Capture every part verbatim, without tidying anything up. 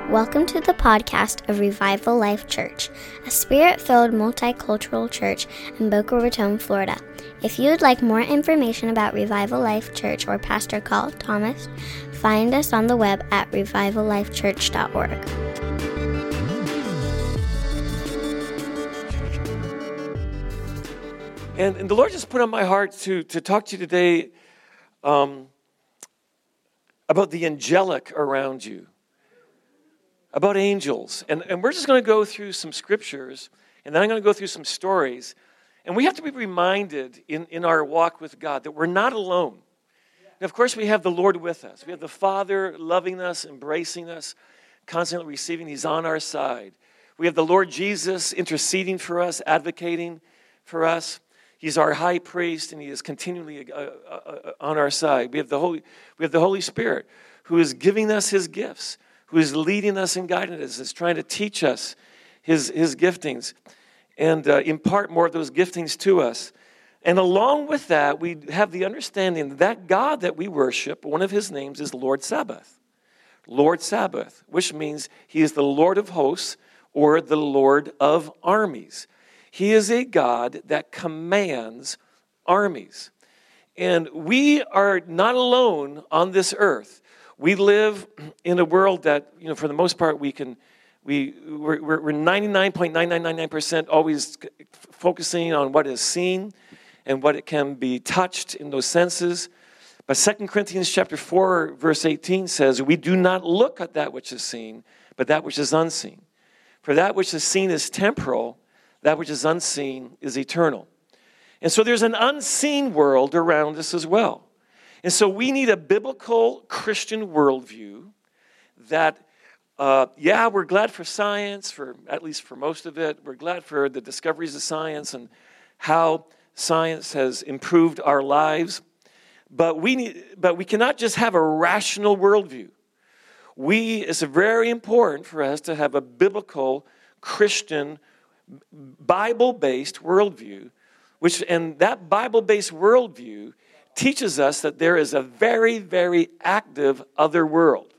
Welcome to the podcast of Revival Life Church, a spirit-filled multicultural church in Boca Raton, Florida. If you would like more information about Revival Life Church or Pastor Carl Thomas, find us on the web at revival life church dot org. And, and the Lord just put on my heart to, to talk to you today um, about the angelic around you, about angels. And, and we're just going to go through some scriptures, and then I'm going to go through some stories. And we have to be reminded in, in our walk with God that we're not alone. And of course, we have the Lord with us. We have the Father loving us, embracing us, constantly receiving. He's on our side. We have the Lord Jesus interceding for us, advocating for us. He's our high priest, and he is continually uh, uh, on our side. We have the Holy, we have the Holy Spirit, who is giving us his gifts, who is leading us and guiding us, is trying to teach us his, his giftings and uh, impart more of those giftings to us. And along with that, we have the understanding that God that we worship, one of his names is Lord Sabaoth. Lord Sabaoth, which means he is the Lord of hosts or the Lord of armies. He is a God that commands armies. And we are not alone on this earth. We live in a world that, you know, for the most part, we can, we, we're, we're ninety-nine point nine nine nine nine percent always focusing on what is seen and what it can be touched in those senses. But Second Corinthians chapter four, verse eighteen says, we do not look at that which is seen, but that which is unseen. For that which is seen is temporal, that which is unseen is eternal. And so there's an unseen world around us as well. And so we need a biblical Christian worldview that, uh, yeah, we're glad for science, for at least for most of it. We're glad for the discoveries of science and how science has improved our lives. But we need, but we cannot just have a rational worldview. We, it's very important for us to have a biblical Christian Bible-based worldview, which, and that Bible-based worldview teaches us that there is a very, very active other world.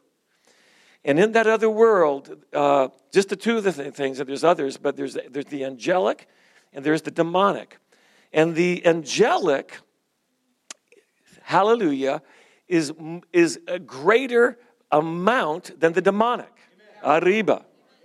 And in that other world, uh, just the two of the th- things, and there's others, but there's, there's the angelic and there's the demonic. And the angelic, hallelujah, is, is a greater amount than the demonic. Amen. Arriba.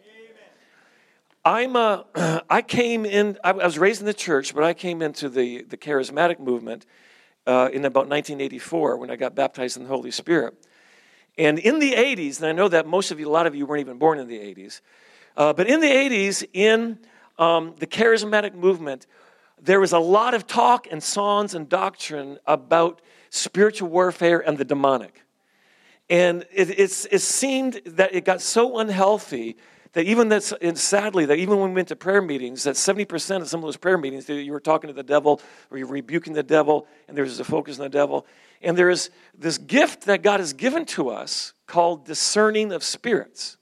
I'm a, I came in, I was raised in the church, but I came into the, the charismatic movement uh, in about nineteen eighty-four when I got baptized in the Holy Spirit. And in the eighties, and I know that most of you, a lot of you weren't even born in the eighties, uh, but in the eighties, in um, the charismatic movement, there was a lot of talk and songs and doctrine about spiritual warfare and the demonic. And it, it's, it seemed that it got so unhealthy that even that's, and sadly, that even when we went to prayer meetings, that seventy percent of some of those prayer meetings, you were talking to the devil, or you're rebuking the devil, and there's a focus on the devil. And there is this gift that God has given to us called discerning of spirits.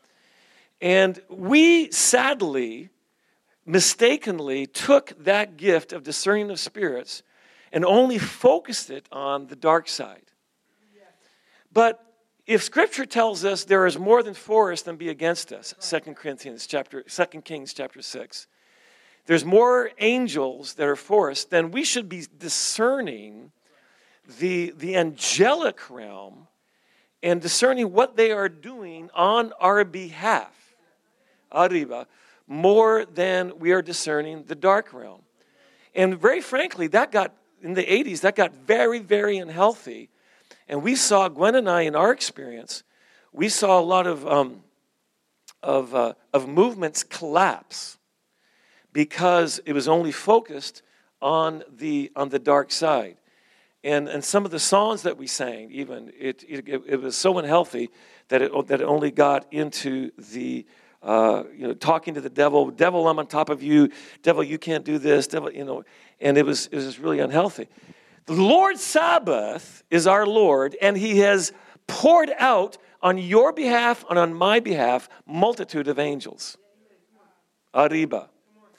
And we, sadly, mistakenly took that gift of discerning of spirits and only focused it on the dark side. But if Scripture tells us there is more than for us than be against us, Second Corinthians chapter, Second Kings chapter six, there's more angels that are for us, then we should be discerning the, the angelic realm and discerning what they are doing on our behalf, arriba, more than we are discerning the dark realm. And very frankly, that got, in the eighties, that got very, very unhealthy. And we saw, Gwen and I, in our experience, we saw a lot of um, of, uh, of movements collapse because it was only focused on the on the dark side. And and some of the songs that we sang, even, it it, it was so unhealthy that it that it only got into the uh, you know talking to the devil. Devil, I'm on top of you. Devil, you can't do this. Devil, you know, and it was it was really unhealthy. The Lord Sabaoth is our Lord, and he has poured out on your behalf and on my behalf multitude of angels. Arriba.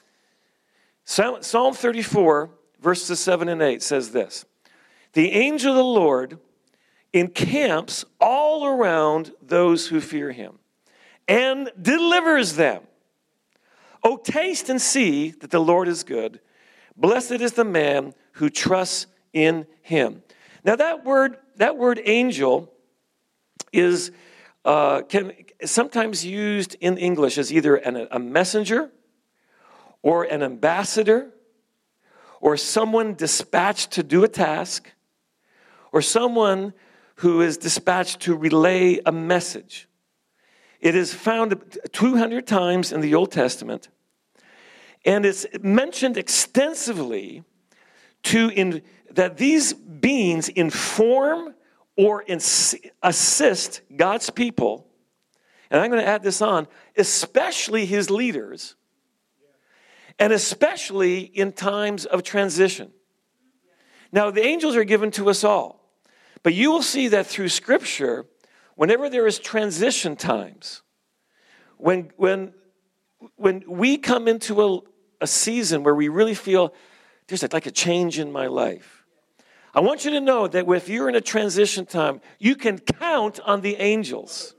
Psalm thirty-four, verses seven and eight says this. The angel of the Lord encamps all around those who fear him and delivers them. Oh, taste and see that the Lord is good. Blessed is the man who trusts in him. Now that word, that word angel is uh, can sometimes used in English as either an, a messenger or an ambassador or someone dispatched to do a task or someone who is dispatched to relay a message. It is found two hundred times in the Old Testament, and it's mentioned extensively to in, that these beings inform or ins- assist God's people, and I'm going to add this on, especially his leaders, and especially in times of transition. Now, the angels are given to us all, but you will see that through Scripture, whenever there is transition times, when when when we come into a, a season where we really feel there's like a change in my life, I want you to know that if you're in a transition time, you can count on the angels.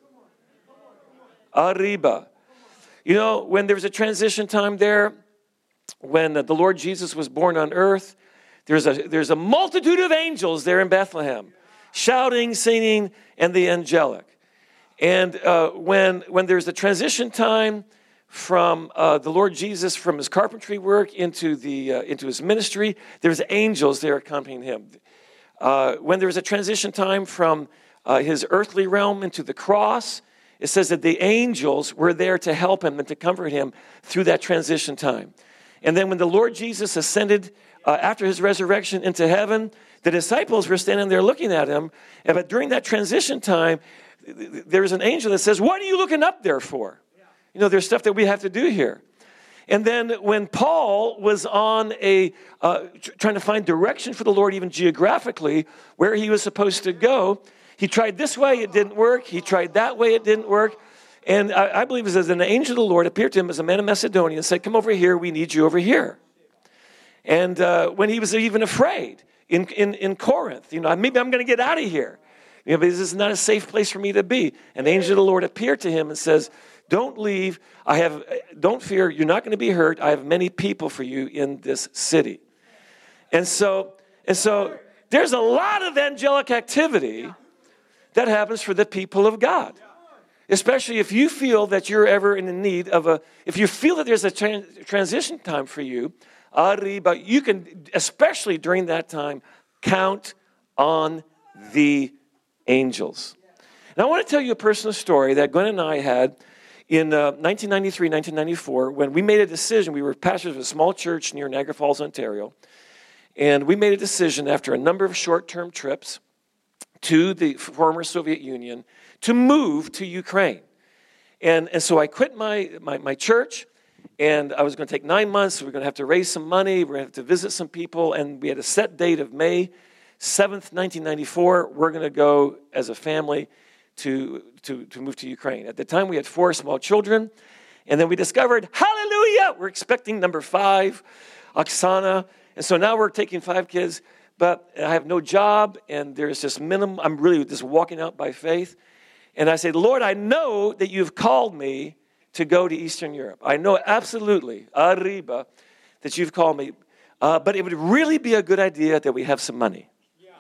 Arriba. You know, when there was a transition time there, when the Lord Jesus was born on earth, there's a there's a multitude of angels there in Bethlehem, shouting, singing, and the angelic. And uh, when when there's a transition time from uh, the Lord Jesus from his carpentry work into the uh, into his ministry, there's angels there accompanying him. Uh, when there's a transition time from uh, his earthly realm into the cross, it says that the angels were there to help him and to comfort him through that transition time. And then when the Lord Jesus ascended uh, after his resurrection into heaven, the disciples were standing there looking at him. And but during that transition time, there's an angel that says, "What are you looking up there for?" You know, there's stuff that we have to do here. And then when Paul was on a, uh, trying to find direction for the Lord, even geographically, where he was supposed to go, he tried this way, it didn't work. He tried that way, it didn't work. And I, I believe it says, an angel of the Lord appeared to him as a man of Macedonia and said, "Come over here, we need you over here." And uh, when he was even afraid in, in, in Corinth, you know, maybe I'm going to get out of here. You know, but this is not a safe place for me to be. An angel of the Lord appeared to him and says, "Don't leave. I have. Don't fear. You're not going to be hurt. I have many people for you in this city." And so, and so, there's a lot of angelic activity that happens for the people of God, especially if you feel that you're ever in the need of a. If you feel that there's a tran- transition time for you, but you can, especially during that time, count on the angels. And I want to tell you a personal story that Gwen and I had in uh, nineteen ninety-three, nineteen ninety-four, when we made a decision. We were pastors of a small church near Niagara Falls, Ontario, and we made a decision after a number of short-term trips to the former Soviet Union to move to Ukraine. And, and so I quit my, my, my church, and I was going to take nine months. We were going to have to raise some money. We were going to have to visit some people, and we had a set date of May seventh, nineteen ninety-four. We're going to go as a family to, to, to move to Ukraine. At the time, we had four small children, and then we discovered, hallelujah, we're expecting number five, Oksana. And so now we're taking five kids, but I have no job, and there's this minimum. I'm really just walking out by faith. And I said, "Lord, I know that you've called me to go to Eastern Europe. I know absolutely, arriba, that you've called me. Uh, but it would really be a good idea that we have some money." Yeah.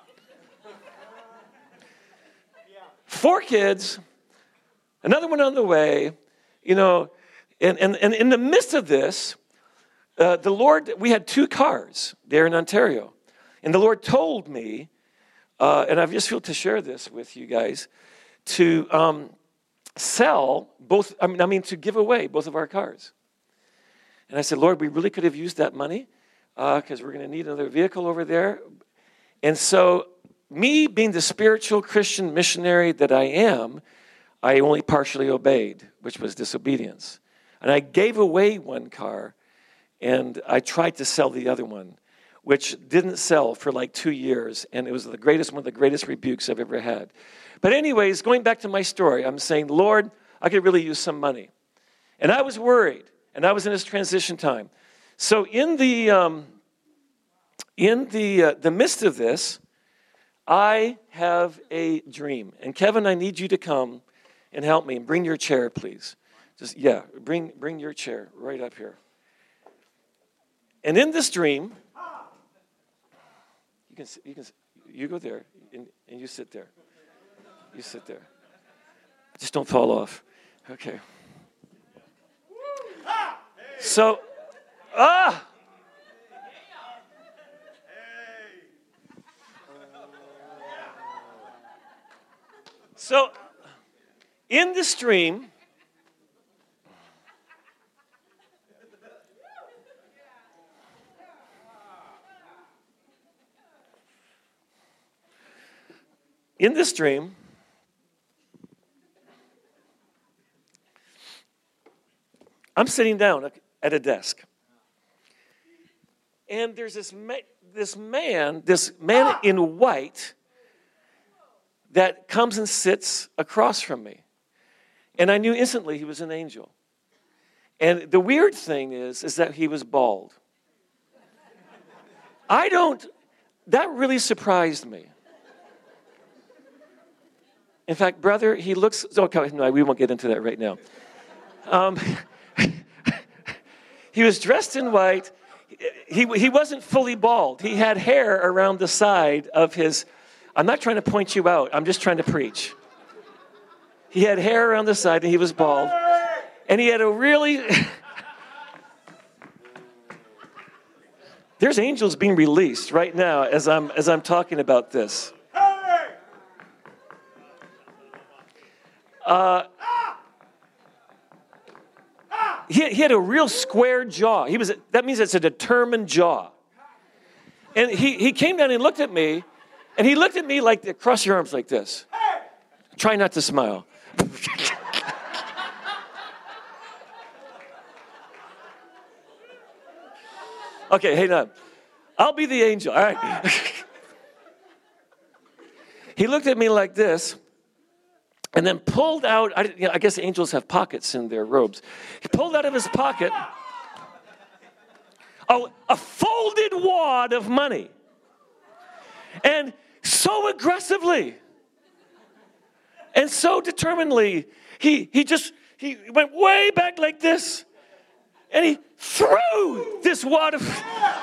Four kids, another one on the way, you know, and, and, and in the midst of this, uh, the Lord, we had two cars there in Ontario. And the Lord told me, uh, and I just feel to share this with you guys, to um, sell both, I mean, I mean, to give away both of our cars. And I said, "Lord, we really could have used that money because uh, we're going to need another vehicle over there." And so, me being the spiritual Christian missionary that I am, I only partially obeyed, which was disobedience. And I gave away one car, and I tried to sell the other one, which didn't sell for like two years, and it was the greatest, one of the greatest rebukes I've ever had. But anyways, going back to my story, I'm saying, "Lord, I could really use some money." And I was worried, and I was in this transition time. So in the um, in the uh, the midst of this, I have a dream. And Kevin, I need you to come and help me. Bring your chair, please. Just, yeah, bring, bring your chair right up here. And in this dream, you can, you can, you go there, and, and you sit there. You sit there. Just don't fall off. Okay. So, ah! So, in this dream, in this dream, I'm sitting down at a desk. And there's this ma- this man, this man in white that comes and sits across from me. And I knew instantly he was an angel. And the weird thing is, is that he was bald. I don't, that really surprised me. In fact, brother, he looks, okay, no, we won't get into that right now. Um, he was dressed in white. He, he wasn't fully bald. He had hair around the side of his, I'm not trying to point you out. I'm just trying to preach. He had hair around the side and he was bald. And he had a really, there's angels being released right now as I'm, as I'm talking about this. Uh, he, he had a real square jaw. He was, that means it's a determined jaw. And he, he came down and looked at me, and he looked at me like, across your arms like this. Try not to smile. Okay, hey, now, I'll be the angel, all right? He looked at me like this, and then pulled out, I, you know, I guess angels have pockets in their robes. He pulled out of his pocket a, a folded wad of money. And so aggressively and so determinedly, he, he just, he went way back like this. And he threw this wad of...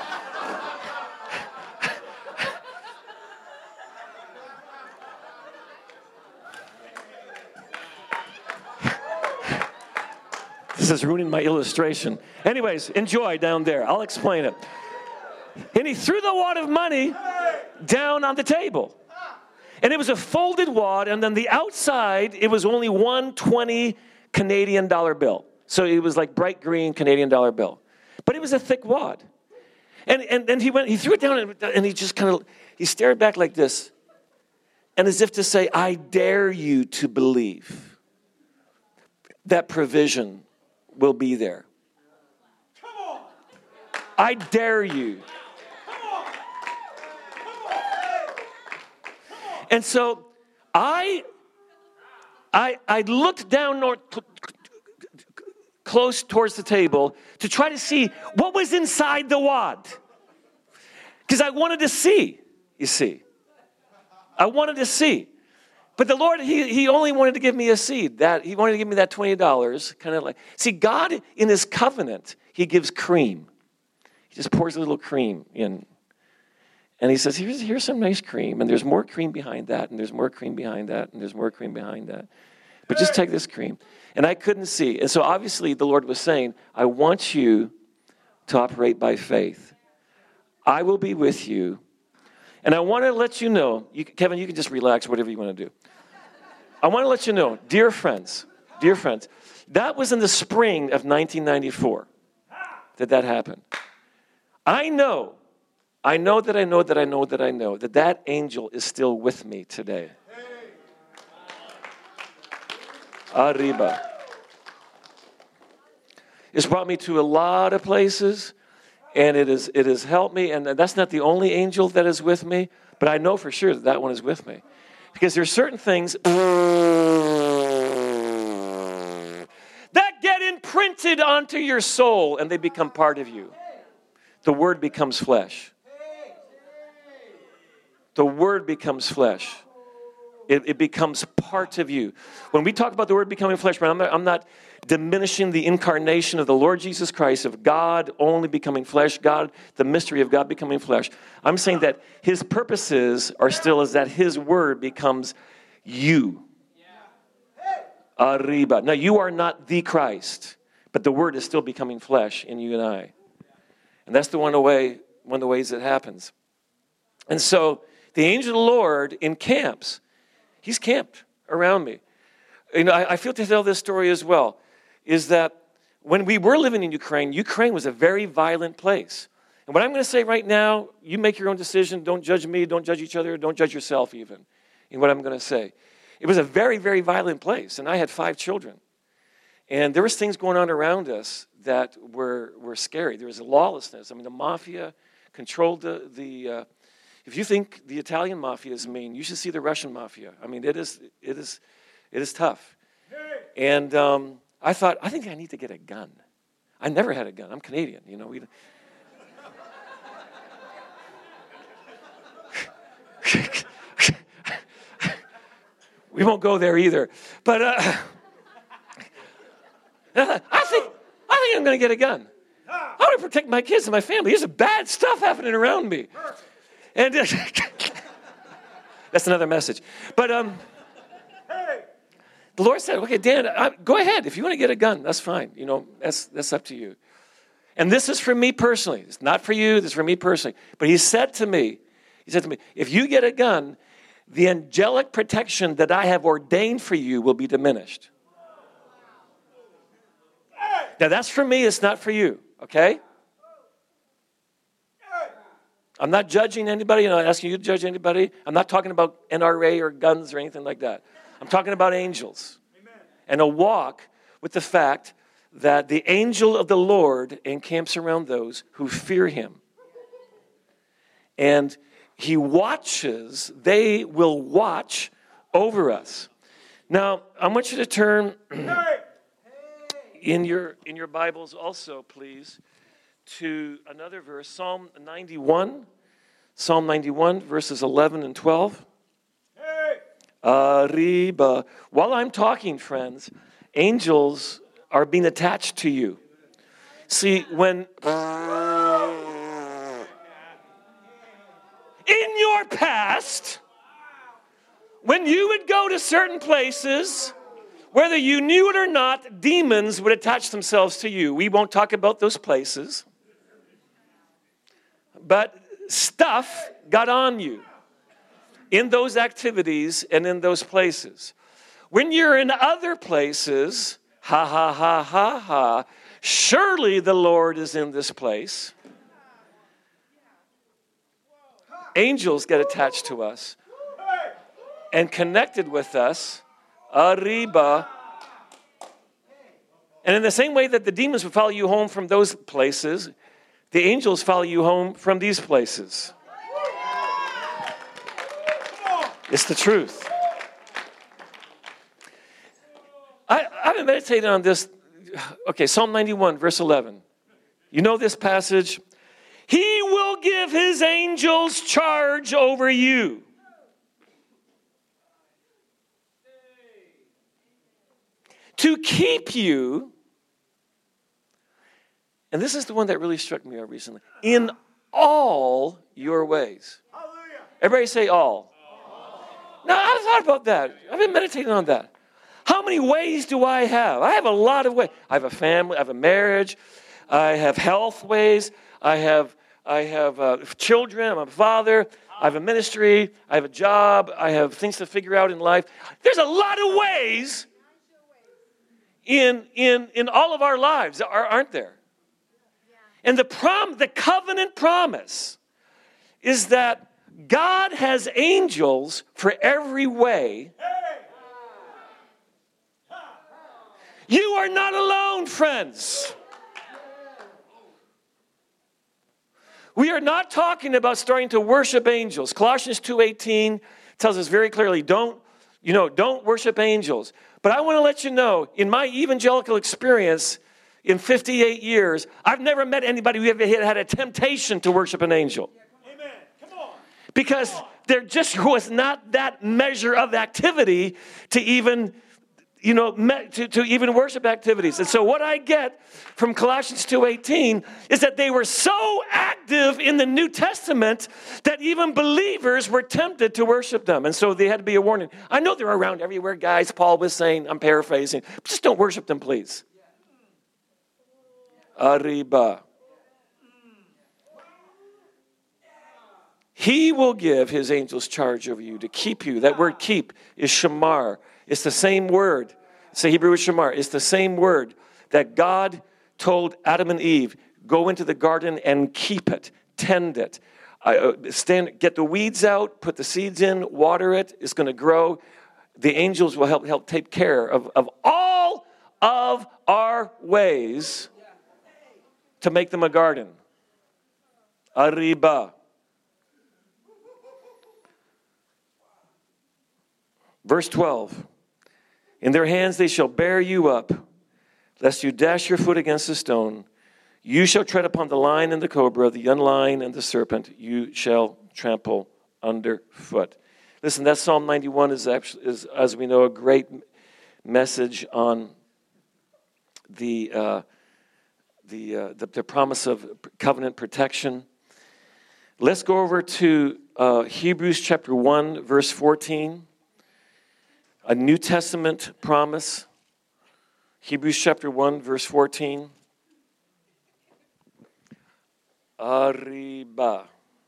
This is ruining my illustration. Anyways, enjoy down there. I'll explain it. And he threw the wad of money down on the table. And it was a folded wad, and then the outside, it was only one twenty Canadian dollar bill. So it was like bright green Canadian dollar bill. But it was a thick wad. And and then he went, he threw it down, and, and he just kind of, he stared back like this. And as if to say, I dare you to believe that provision will be there. Come on. I dare you. Come on. Come on. And so I, I, I looked down north, close towards the table to try to see what was inside the wad. Because I wanted to see, you see. I wanted to see. But the Lord, he, he only wanted to give me a seed. That He wanted to give me that twenty dollars. Kind of like, see, God in his covenant, he gives cream. He just pours a little cream in. And he says, here's, here's some nice cream. And there's more cream behind that. And there's more cream behind that. And there's more cream behind that. But just take this cream. And I couldn't see. And so obviously the Lord was saying, I want you to operate by faith. I will be with you. And I want to let you know, you, Kevin, you can just relax, whatever you want to do. I want to let you know, dear friends, dear friends, that was in the spring of nineteen ninety-four that that happened. I know, I know that I know that I know that I know that that angel is still with me today. Arriba. It's brought me to a lot of places. And it is it has helped me, and that's not the only angel that is with me, but I know for sure that that one is with me. Because there's certain things that get imprinted onto your soul, and they become part of you. The Word becomes flesh. The Word becomes flesh. It, it becomes part of you. When we talk about the word becoming flesh, I'm not, I'm not diminishing the incarnation of the Lord Jesus Christ, of God only becoming flesh, God, the mystery of God becoming flesh. I'm saying that his purposes are still is that his word becomes you. Arriba. Now, you are not the Christ, but the word is still becoming flesh in you and I. And that's the one way, one of the ways it happens. And so the angel of the Lord encamps. He's camped around me. You know, I, I feel to tell this story as well, is that when we were living in Ukraine, Ukraine was a very violent place. And what I'm going to say right now, you make your own decision. Don't judge me. Don't judge each other. Don't judge yourself even in what I'm going to say. It was a very, very violent place. And I had five children. And there was things going on around us that were, were scary. There was lawlessness. I mean, the mafia controlled the... the uh, if you think the Italian mafia is mean, you should see the Russian mafia. I mean, it is, it is, it is tough. And um, I thought, I think I need to get a gun. I never had a gun. I'm Canadian, you know. We, we won't go there either. But uh, I think I think I'm going to get a gun. I want to protect my kids and my family. There's bad stuff happening around me. And uh, that's another message. But um, the Lord said, okay, Dan, I, go ahead. If you want to get a gun, that's fine. You know, that's that's up to you. And this is for me personally. It's not for you. This is for me personally. But he said to me, he said to me, if you get a gun, the angelic protection that I have ordained for you will be diminished. Now, that's for me. It's not for you, okay? I'm not judging anybody. I'm not asking you to judge anybody. I'm not talking about N R A or guns or anything like that. I'm talking about angels. Amen. And a walk with the fact that the angel of the Lord encamps around those who fear him. And he watches, they will watch over us. Now, I want you to turn in your in your Bibles also, please, to another verse, Psalm ninety-one. Psalm ninety-one, verses eleven and twelve. Hey! Arriba. While I'm talking, friends, angels are being attached to you. See, when in your past, when you would go to certain places, whether you knew it or not, demons would attach themselves to you. We won't talk about those places. But stuff got on you in those activities and in those places. When you're in other places, ha, ha, ha, ha, ha, surely the Lord is in this place. Angels get attached to us and connected with us. Arriba. And in the same way that the demons would follow you home from those places, the angels follow you home from these places. It's the truth. I, I've been meditating on this. Okay, Psalm ninety-one, verse eleven. You know this passage? He will give his angels charge over you. To keep you, and this is the one that really struck me out recently, in all your ways. Hallelujah. Everybody say all. all. Now, I've thought about that. I've been meditating on that. How many ways do I have? I have a lot of ways. I have a family, I have a marriage, I have health ways, I have I have uh, children, I'm a father, I have a ministry, I have a job, I have things to figure out in life. There's a lot of ways in in in all of our lives, aren't there? And the prom, the covenant promise is that God has angels for every way. You are not alone, friends. We are not talking about starting to worship angels. Colossians two eighteen tells us very clearly, don't, you know, don't worship angels. But I want to let you know, in my evangelical experience, in fifty-eight years, I've never met anybody who ever had a temptation to worship an angel. Amen. Come on. Because there just was not that measure of activity to even, you know, to, to even worship activities. And so what I get from Colossians two eighteen is that they were so active in the New Testament that even believers were tempted to worship them. And so they had to be a warning. I know they're around everywhere, guys. Paul was saying, I'm paraphrasing, just don't worship them, please. Arriba. He will give his angels charge over you to keep you. That word keep is shamar. It's the same word. It's the Hebrew shamar. It's the same word that God told Adam and Eve, go into the garden and keep it, tend it. Uh, stand, get the weeds out, put the seeds in, water it. It's going to grow. The angels will help help take care of, of all of our ways to make them a garden. Arriba. Verse twelve, in their hands they shall bear you up, lest you dash your foot against a stone. You shall tread upon the lion and the cobra, the young lion and the serpent, you shall trample underfoot. Listen, that Psalm ninety-one is, actually, is as we know, a great message on the, uh, the, uh, the, the promise of covenant protection. Let's go over to uh, Hebrews chapter one, verse fourteen. A New Testament promise. Hebrews chapter one, verse fourteen. Arriba.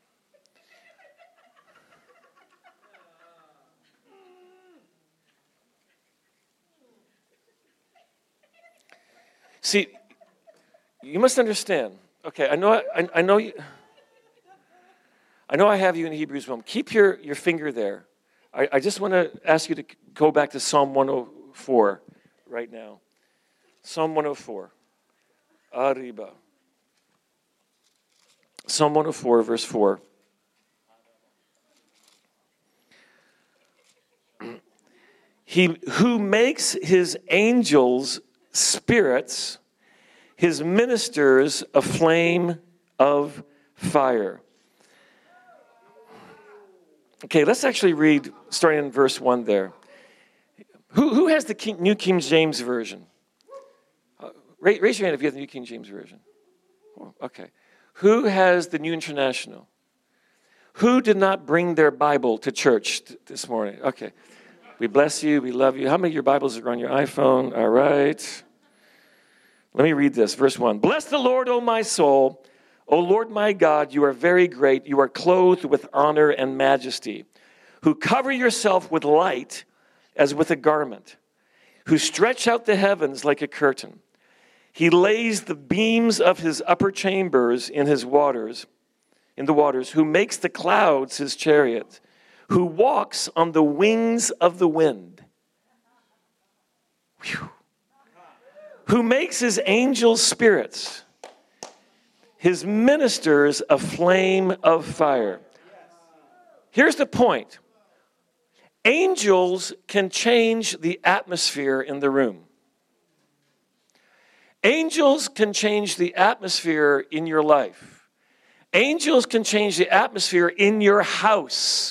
See, you must understand. Okay, I know I, I know you I know I have you in Hebrews one. Keep your, your finger there. I, I just want to ask you to go back to Psalm one oh four right now. Psalm one oh four. Arriba. Psalm one oh four, verse four. He who makes his angels spirits, his ministers a flame of fire. Okay, let's actually read, starting in verse one there. Who, who has the King, New King James Version? Uh, raise, raise your hand if you have the New King James Version. Oh, okay. Who has the New International? Who did not bring their Bible to church th- this morning? Okay. We bless you. We love you. How many of your Bibles are on your iPhone? All right. Let me read this. Verse one. Bless the Lord, O my soul. O Lord my God, you are very great. You are clothed with honor and majesty, who cover yourself with light as with a garment, who stretch out the heavens like a curtain. He lays the beams of his upper chambers in his waters, in the waters, who makes the clouds his chariot, who walks on the wings of the wind. Whew. Who makes his angels spirits, his ministers a flame of fire. Here's the point. Angels can change the atmosphere in the room. Angels can change the atmosphere in your life. Angels can change the atmosphere in your house.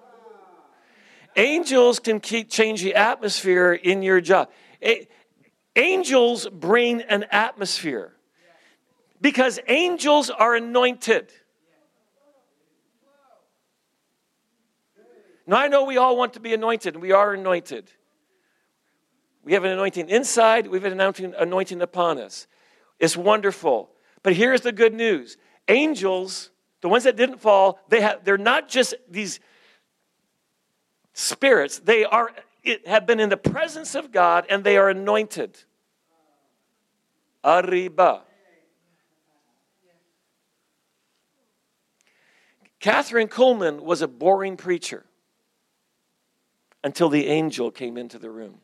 Angels can keep, change the atmosphere in your job. A- Angels bring an atmosphere. Because angels are anointed. Now, I know we all want to be anointed, and we are anointed. We have an anointing inside, we have an anointing, anointing upon us. It's wonderful. But here's the good news. Angels, the ones that didn't fall, they have, they're not just these spirits. They are it, have been in the presence of God, and they are anointed. Arriba. Catherine Kuhlman was a boring preacher until the angel came into the room.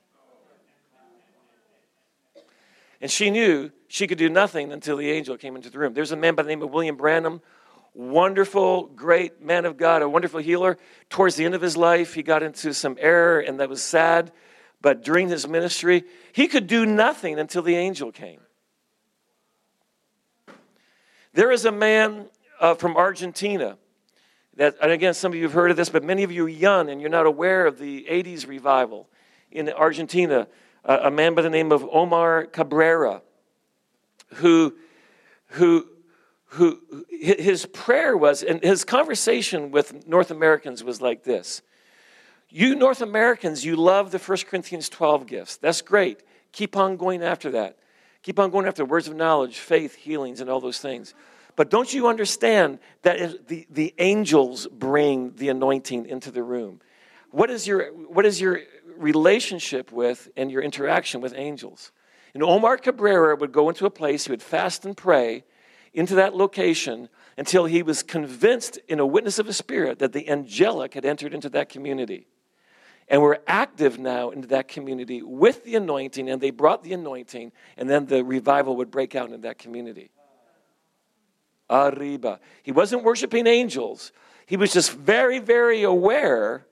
And she knew she could do nothing until the angel came into the room. There's a man by the name of William Branham, wonderful, great man of God, a wonderful healer. Towards the end of his life, he got into some error, and that was sad. But during his ministry, he could do nothing until the angel came. There is a man uh, from Argentina. That, and again, some of you have heard of this, but many of you are young and you're not aware of the eighties revival in Argentina. Uh, a man by the name of Omar Cabrera, who, who, who, his prayer was, and his conversation with North Americans was like this. You North Americans, you love the First Corinthians twelve gifts. That's great. Keep on going after that. Keep on going after words of knowledge, faith, healings, and all those things. But don't you understand that the, the angels bring the anointing into the room? What is your what is your relationship with and your interaction with angels? And Omar Cabrera would go into a place, he would fast and pray into that location until he was convinced in a witness of the Spirit that the angelic had entered into that community. And we're active now into that community with the anointing, and they brought the anointing, and then the revival would break out in that community. Arriba. He wasn't worshiping angels. He was just very, very aware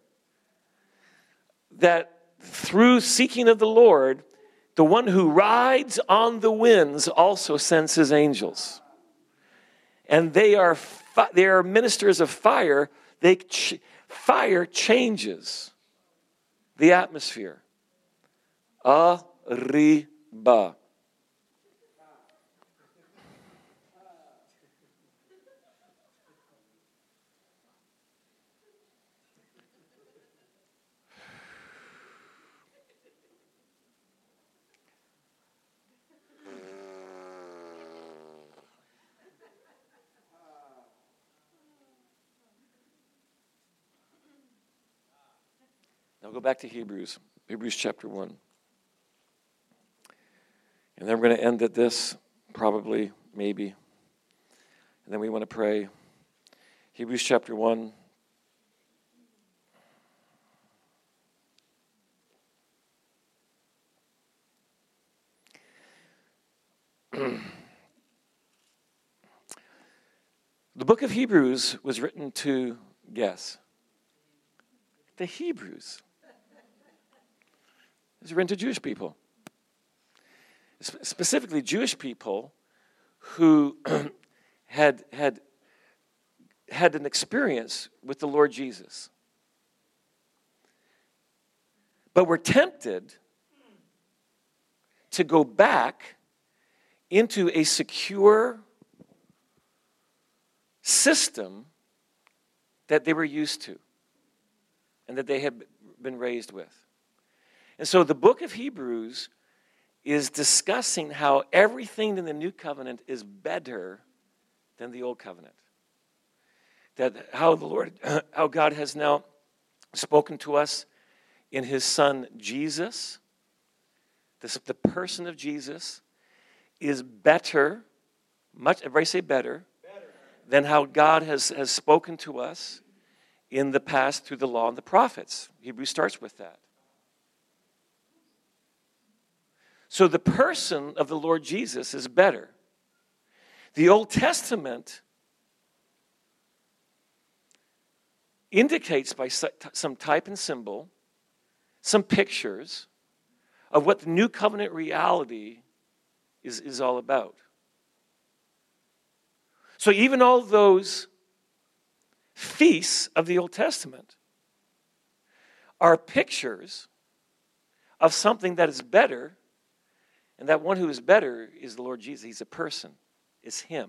that through seeking of the Lord, the one who rides on the winds also sends his angels. And they are fi- they are ministers of fire. They ch- fire changes the atmosphere. Arriba. Now go back to Hebrews, Hebrews chapter one. And then we're going to end at this, probably, maybe. And then we want to pray. Hebrews chapter one. The book of Hebrews was written to, guess, the Hebrews. It was written to Jewish people. Specifically Jewish people who had, had, had an experience with the Lord Jesus. But were tempted to go back into a secure system that they were used to and that they had been raised with. And so the book of Hebrews is discussing how everything in the new covenant is better than the old covenant. That how the Lord, how God has now spoken to us in his son Jesus, this, the person of Jesus, is better, much, everybody say better, better, than how God has, has spoken to us in the past through the law and the prophets. Hebrews starts with that. So the person of the Lord Jesus is better. The Old Testament indicates by some type and symbol, some pictures of what the new covenant reality is, is all about. So even all those feasts of the Old Testament are pictures of something that is better. And that one who is better is the Lord Jesus. He's a person. It's him.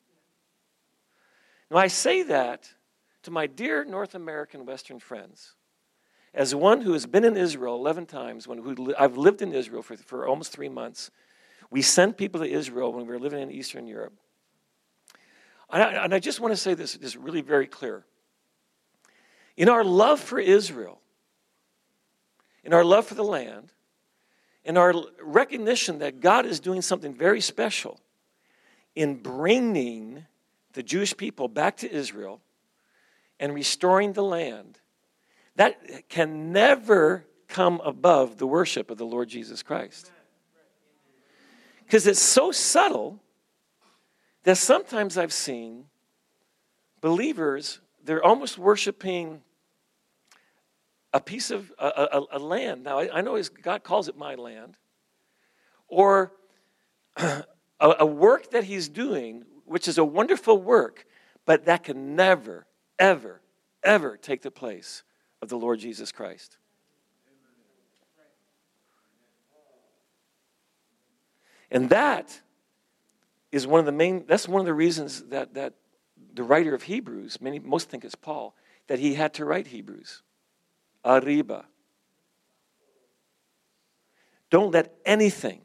Now I say that to my dear North American Western friends, as one who has been in Israel eleven times, when who, I've lived in Israel for, for almost three months. We sent people to Israel when we were living in Eastern Europe. And I, and I just want to say this, this really very clear. In our love for Israel, in our love for the land, in our recognition that God is doing something very special in bringing the Jewish people back to Israel and restoring the land, that can never come above the worship of the Lord Jesus Christ. Because it's so subtle that sometimes I've seen believers, they're almost worshiping a piece of a, a, a land. Now, I, I know God calls it my land. Or a, a work that he's doing, which is a wonderful work, but that can never, ever ever take the place of the Lord Jesus Christ. And that is one of the main, that's one of the reasons that, that the writer of Hebrews, many, most think it's Paul, that he had to write Hebrews. Arriba. Don't let anything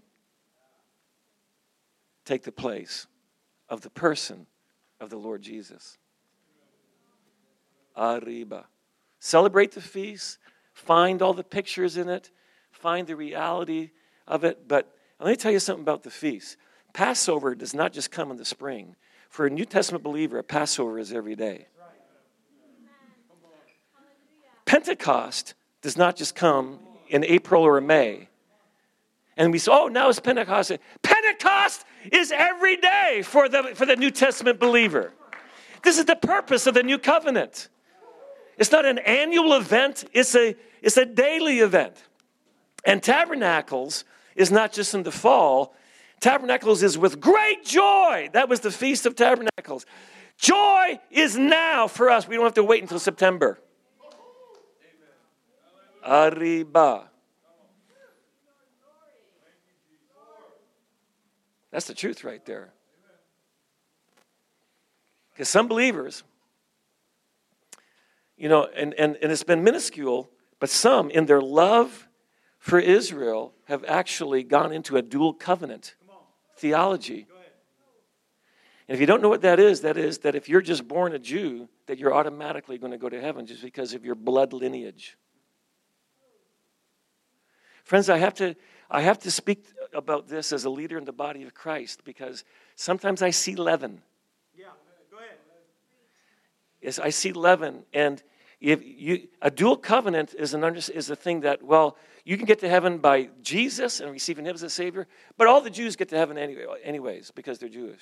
take the place of the person of the Lord Jesus. Arriba. Celebrate the feast. Find all the pictures in it. Find the reality of it. But let me tell you something about the feast. Passover does not just come in the spring. For a New Testament believer, a Passover is every day. Pentecost does not just come in April or May. And we say, oh, now it's Pentecost. Pentecost is every day for the, for the New Testament believer. This is the purpose of the new covenant. It's not an annual event. It's a, it's a daily event. And Tabernacles is not just in the fall. Tabernacles is with great joy. That was the Feast of Tabernacles. Joy is now for us. We don't have to wait until September. Arriba. That's the truth right there. Because some believers, you know, and, and, and it's been minuscule, but some in their love for Israel have actually gone into a dual covenant theology. And if you don't know what that is, that is that if you're just born a Jew, that you're automatically going to go to heaven just because of your blood lineage. Friends, I have to I have to speak about this as a leader in the body of Christ because sometimes I see leaven. Yeah, go ahead. Yes, I see leaven, and if you a dual covenant is an under, is a thing that, well, you can get to heaven by Jesus and receiving him as a Savior, but all the Jews get to heaven anyway, anyways because they're Jewish.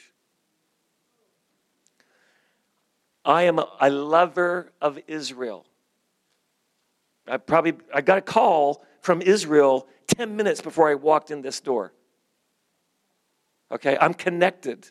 I am a, a lover of Israel. I probably I got a call from Israel ten minutes before I walked in this door. Okay, I'm connected.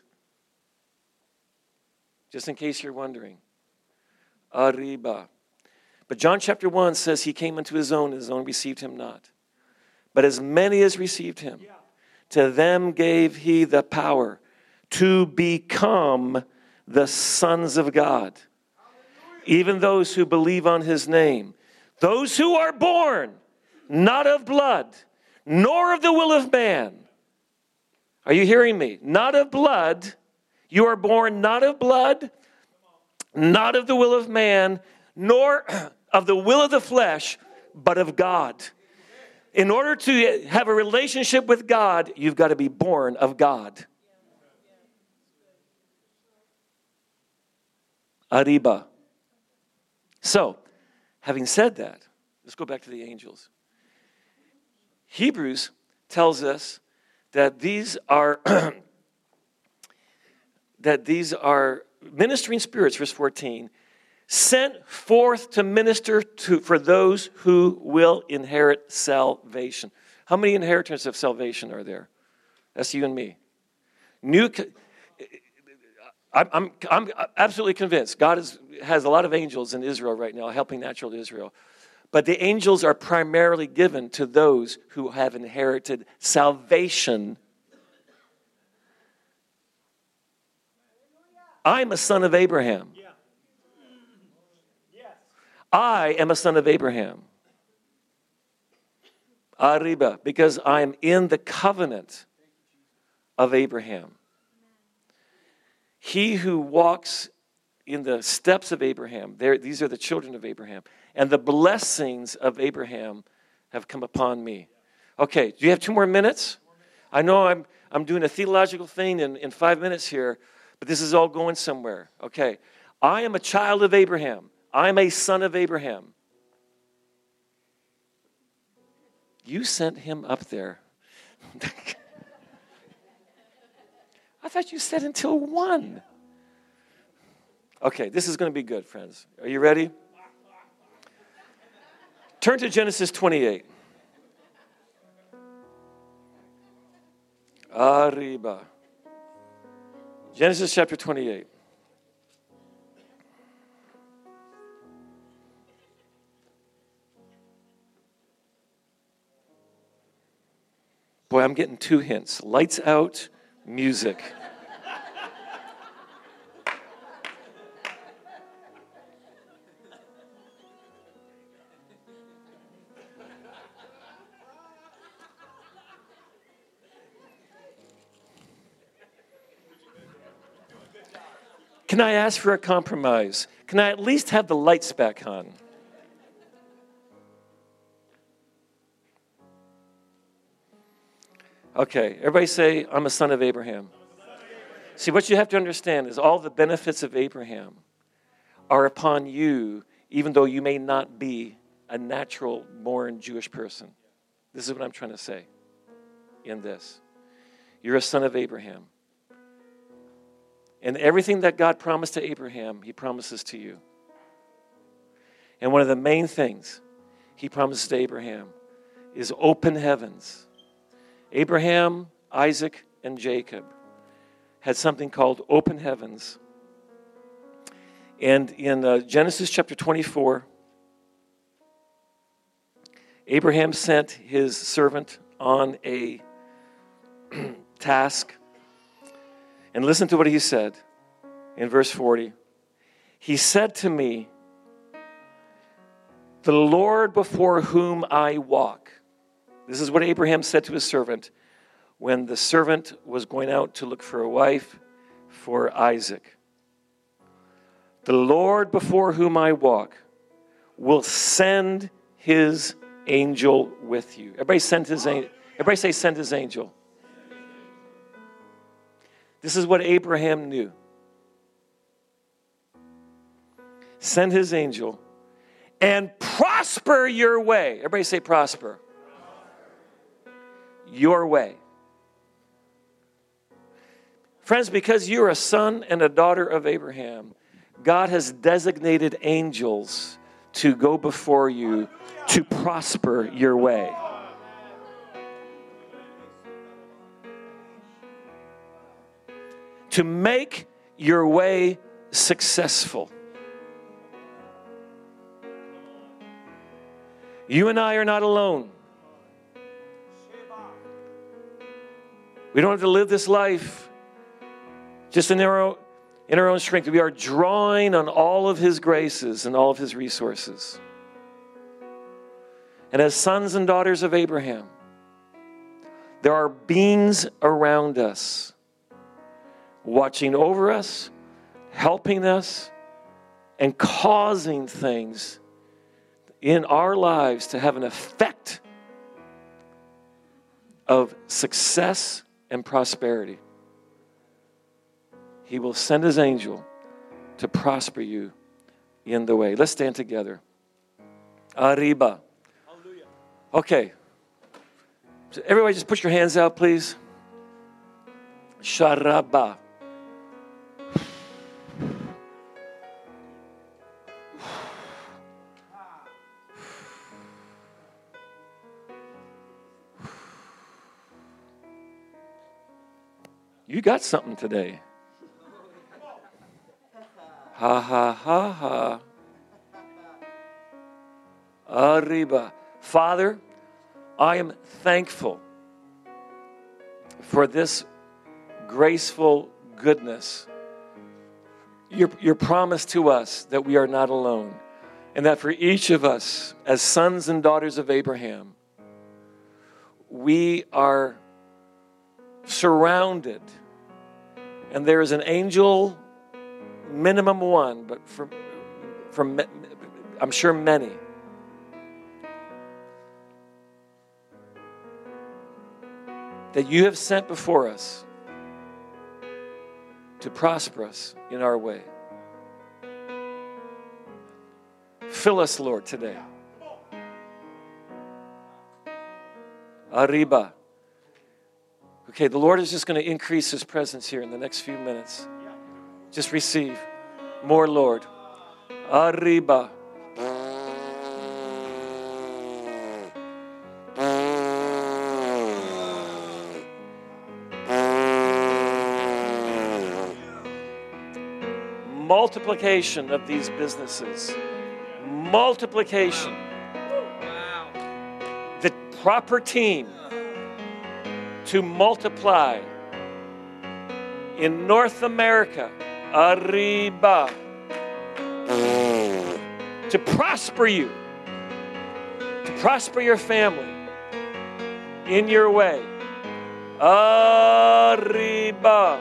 Just in case you're wondering. Arriba. But John chapter one says he came unto his own, and his own received him not. But as many as received him, to them gave he the power to become the sons of God. Even those who believe on his name. Those who are born, not of blood, nor of the will of man. Are you hearing me? Not of blood. You are born not of blood, not of the will of man, nor of the will of the flesh, but of God. In order to have a relationship with God, you've got to be born of God. Arriba. So, having said that, let's go back to the angels. Hebrews tells us that these are that these are ministering spirits, verse fourteen, sent forth to minister to for those who will inherit salvation. How many inheritors of salvation are there? That's you and me. New. I'm, I'm absolutely convinced God is, has a lot of angels in Israel right now, helping natural Israel. But the angels are primarily given to those who have inherited salvation. I'm a son of Abraham. I am a son of Abraham. Arriba, because I am in the covenant of Abraham. He who walks in the steps of Abraham, these are the children of Abraham, and the blessings of Abraham have come upon me. Okay, do you have two more minutes? I know I'm I'm doing a theological thing in, in five minutes here, but this is all going somewhere. Okay, I am a child of Abraham. I'm a son of Abraham. You sent him up there. I thought you said until one. Okay, this is going to be good, friends. Are you ready? Turn to Genesis twenty-eight. Arriba. Genesis chapter twenty-eight. I'm getting two hints. Lights out, music. Can I ask for a compromise? Can I at least have the lights back on? Okay, everybody say, I'm a son of Abraham. See, what you have to understand is all the benefits of Abraham are upon you, even though you may not be a natural-born Jewish person. This is what I'm trying to say in this. You're a son of Abraham. And everything that God promised to Abraham, he promises to you. And one of the main things he promises to Abraham is open heavens. Abraham, Isaac, and Jacob had something called open heavens. And in uh, Genesis chapter twenty-four, Abraham sent his servant on a task. And listen to what he said in verse forty. He said to me, the Lord before whom I walk. This is what Abraham said to his servant when the servant was going out to look for a wife for Isaac. The Lord before whom I walk will send his angel with you. Everybody send his angel. Everybody say send his angel. This is what Abraham knew. Send his angel and prosper your way. Everybody say prosper. Your way. Friends, because you're a son and a daughter of Abraham, God has designated angels to go before you to prosper your way. To make your way successful. You and I are not alone. We don't have to live this life just in our own, in our own strength. We are drawing on all of his graces and all of his resources. And as sons and daughters of Abraham, there are beings around us, watching over us, helping us, and causing things in our lives to have an effect of success and prosperity. He will send his angel to prosper you in the way. Let's stand together. Arriba. Okay. So everybody just put your hands out, please. Sharaba. You got something today. Ha ha ha ha. Arriba. Father, I am thankful for this graceful goodness. Your, your promise to us that we are not alone. And that for each of us, as sons and daughters of Abraham, we are surrounded. And there is an angel, minimum one, but from, from I'm sure many, that you have sent before us to prosper us in our way. Fill us, Lord, today. Arriba. Okay, the Lord is just going to increase his presence here in the next few minutes. Just receive more, Lord. Arriba. Multiplication of these businesses. Multiplication. The proper team. to multiply in North America. Arriba. To prosper you. To prosper your family in your way. Arriba.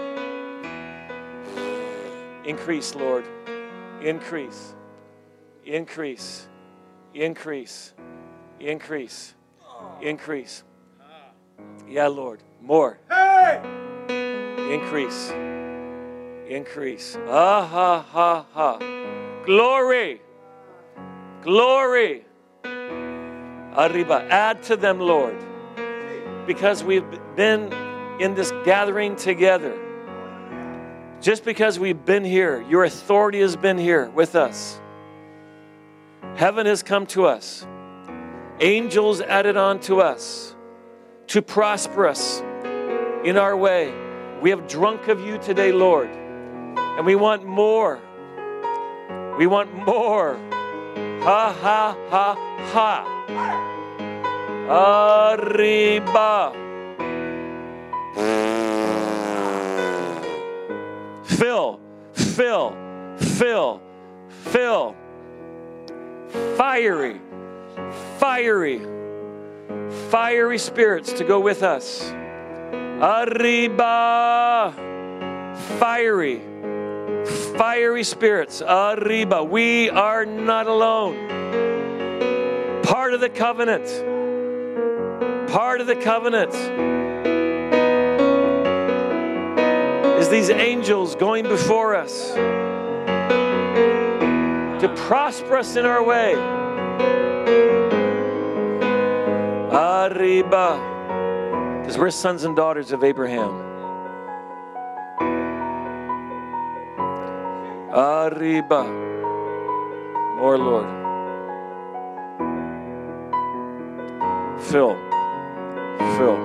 Increase, Lord. Increase. Increase. Increase. Increase. Increase. Yeah, Lord. More. Increase. Increase. Ah, ha, ha, ha. Glory. Glory. Arriba. Add to them, Lord. Because we've been in this gathering together. Just because we've been here, your authority has been here with us. Heaven has come to us. Angels added on to us to prosper us in our way. We have drunk of you today, Lord. And we want more. We want more. Ha, ha, ha, ha. Arriba. Fill, fill, fill, fill. Fiery, fiery, fiery spirits to go with us. Arriba. Fiery, fiery spirits. Arriba. We are not alone. Part of the covenant. Part of the covenant is these angels going before us to prosper us in our way. Arriba. Because we're sons and daughters of Abraham. Arriba. More, Lord. Fill. Fill.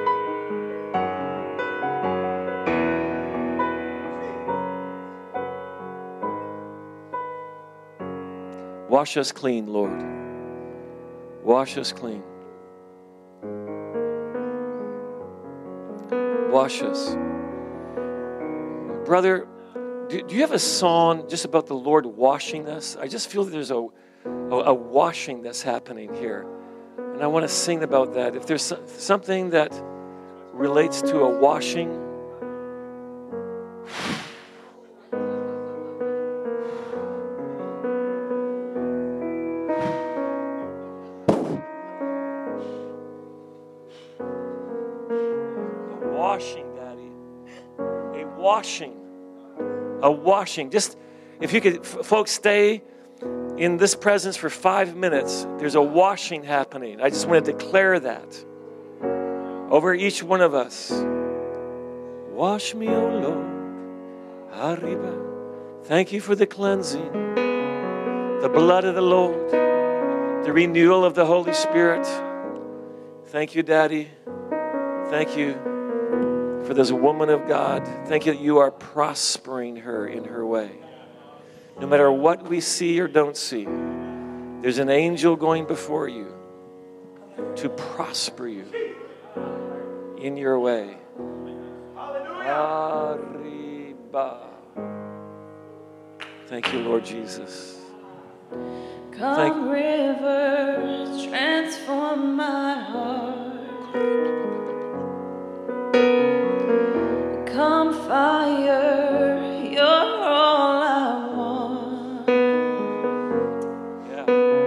Wash us clean, Lord. Wash us clean. Wash us. Brother, do, do you have a song just about the Lord washing us? I just feel that there's a, a, a washing that's happening here. And I want to sing about that. If there's something that relates to a washing, a washing, Daddy, a washing, a washing. Just, if you could, f- folks, stay in this presence for five minutes. There's a washing happening. I just want to declare that over each one of us. Wash me, O Lord. Arriba. Thank you for the cleansing, the blood of the Lord, the renewal of the Holy Spirit. Thank you, Daddy. Thank you for this woman of God. Thank you that you are prospering her in her way. No matter what we see or don't see, there's an angel going before you to prosper you in your way. Arriba. Thank you, Lord Jesus. Come Thank- rivers, transform my heart. Come fire, you're all I want. Yeah.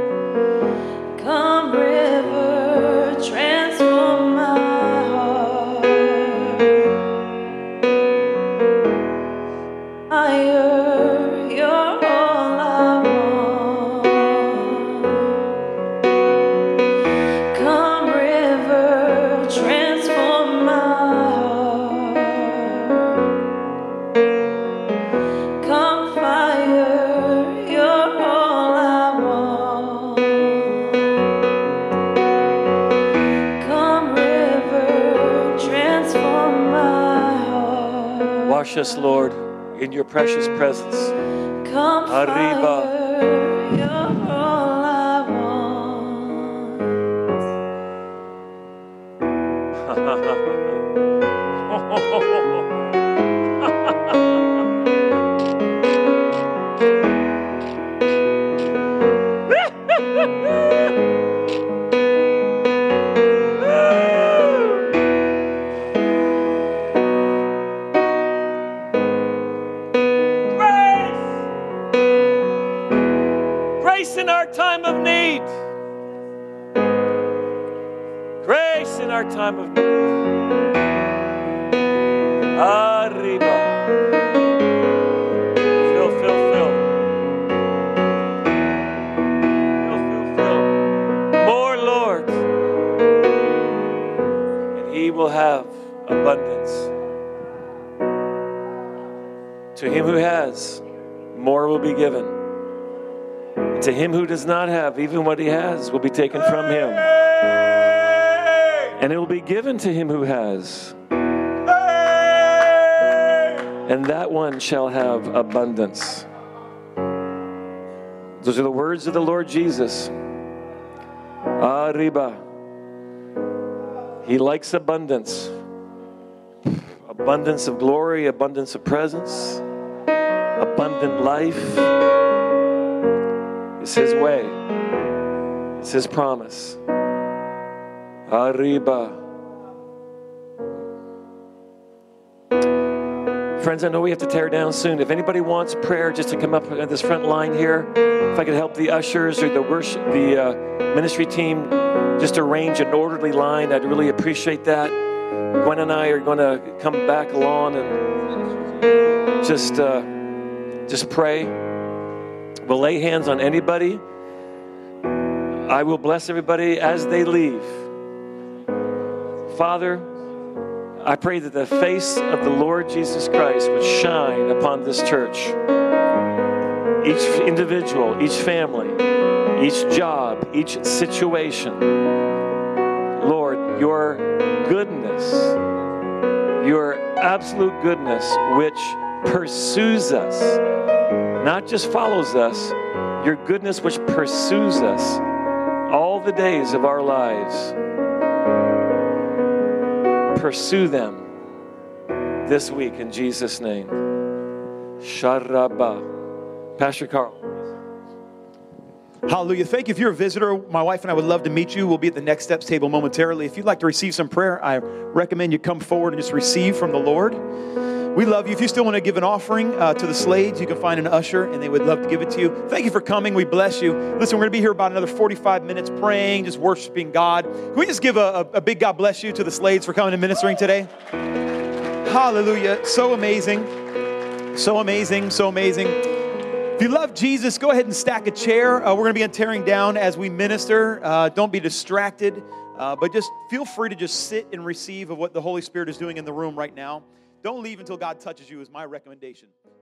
Come river, transform my heart. Fire, you're all I want. Come river, transform my heart. Come fire, you're all I want. Come river, transform my heart. Wash us, Lord, in your precious presence. Come Arriba. fire, you're all I want. Grace in our time of need. Grace in our time of need. Arriba. Fill, fill, fill. Fill, fill, fill. More, Lord. And He will have abundance. To him who has, more will be given. And to him who does not have, even what he has will be taken from him. And it will be given to him who has. And that one shall have abundance. Those are the words of the Lord Jesus. Arriba. He likes abundance. Abundance of glory, abundance of presence, abundant life. It's His way. It's His promise. Arriba. Friends, I know we have to tear down soon. If anybody wants prayer, just to come up at this front line here. If I could help the ushers or the worship, the uh, ministry team, just arrange an orderly line, I'd really appreciate that. Gwen and I are going to come back along and just, uh, just pray. We'll lay hands on anybody. I will bless everybody as they leave. Father, I pray that the face of the Lord Jesus Christ would shine upon this church. Each individual, each family, each job, each situation. Lord, your goodness, your absolute goodness, which pursues us, not just follows us, your goodness which pursues us all the days of our lives. Pursue them this week in Jesus' name. Sharaba. Pastor Carl. Hallelujah. Thank you. If you're a visitor, my wife and I would love to meet you. We'll be at the Next Steps table momentarily. If you'd like to receive some prayer, I recommend you come forward and just receive from the Lord. We love you. If you still want to give an offering uh, to the Slades, you can find an usher, and they would love to give it to you. Thank you for coming. We bless you. Listen, we're going to be here about another forty-five minutes praying, just worshiping God. Can we just give a, a, a big God bless you to the Slades for coming and ministering today? Hallelujah. So amazing. So amazing. So amazing. If you love Jesus, go ahead and stack a chair. Uh, we're going to be tearing down as we minister. Uh, don't be distracted, uh, but just feel free to just sit and receive of what the Holy Spirit is doing in the room right now. Don't leave until God touches you is my recommendation.